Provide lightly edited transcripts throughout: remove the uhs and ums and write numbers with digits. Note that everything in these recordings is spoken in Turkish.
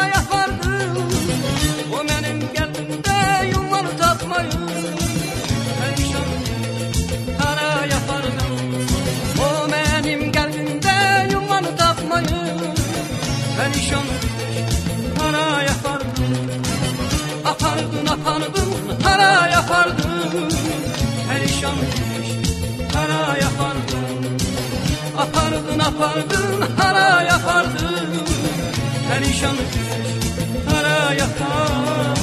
yapardın. O benim qəlbimdə yumanı tapmayın. Perişan hara yapardın. O benim qəlbimdə yumanı tapmayın. Perişan hara yapardın. Apardın apardın hara yapardın. Perişan hara yapardın. Apardın apardın hara yapardın. Perişan hara yapardın.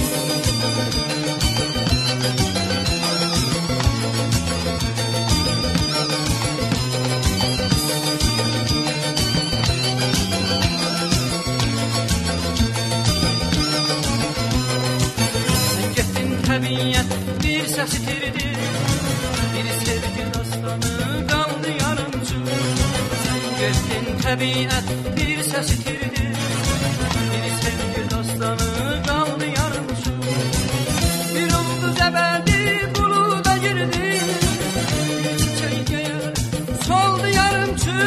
Təbiyyət bir səs itirdi, bir sevgi dastanı qaldı yarımçı. Sən getdin təbiyyət bir səs itirdi, bir sevgi dastanı qaldı yarımçı. Bir ulduz əbədi buluda girdi, bir çiçək göyər soldu yarımçı.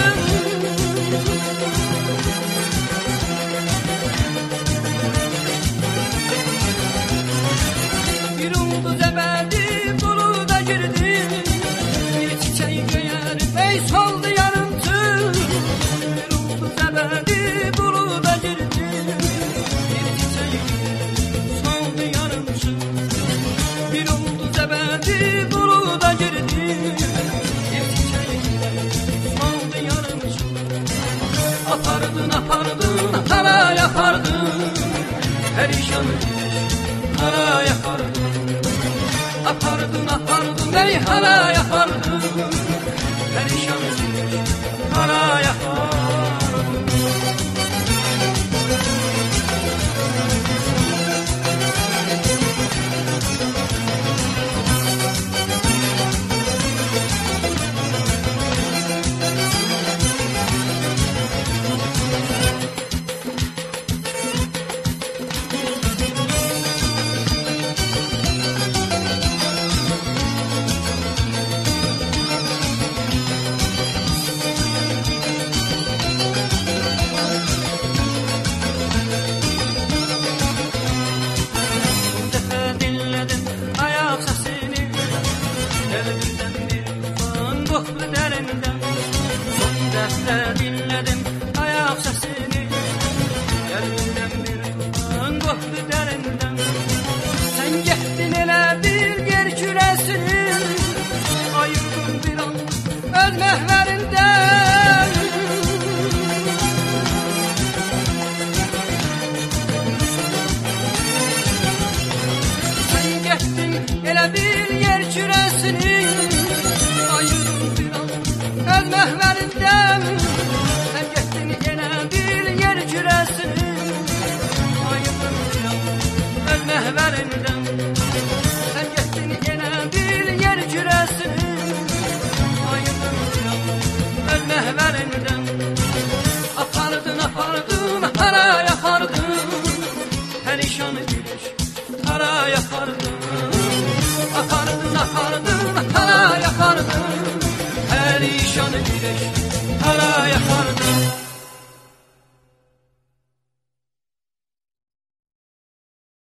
Bir ulduz əbədi buluda girdi, bir çiçək göyər bey soldu yarımçı. Bir ulduz əbədi buluda girdi, bir çiçək soldu yarımçı. Bir ulduz əbədi buluda girdi, bir çiçək soldu yarımçı. Apardın apardın hara yapardın. Perişan hara yapardın. Apardın apardın ey hara yapardın. Perişan hara yapardın. Son dəfə dinlədim ayaq səsini. Qəlbimdən bir tufan qopdu dərindən. Sən getdin elə bir yer kürəsini, ayırdın bir an öz məhvərindən. Sən getdin elə bir yer kürəsini, öz məhvərindən. Sən getdin yenə bir yer kürəsini, ayırdın bir an öz məhvərindən. Sən getdin yenə bir yer kürəsini, ayırdın bir an öz məhvərindən. Apardın apardın hara yapardın. Perişan gülüş hara yapardın. Apardın apardın hara yapardın. Perişan güneş hara yapardın.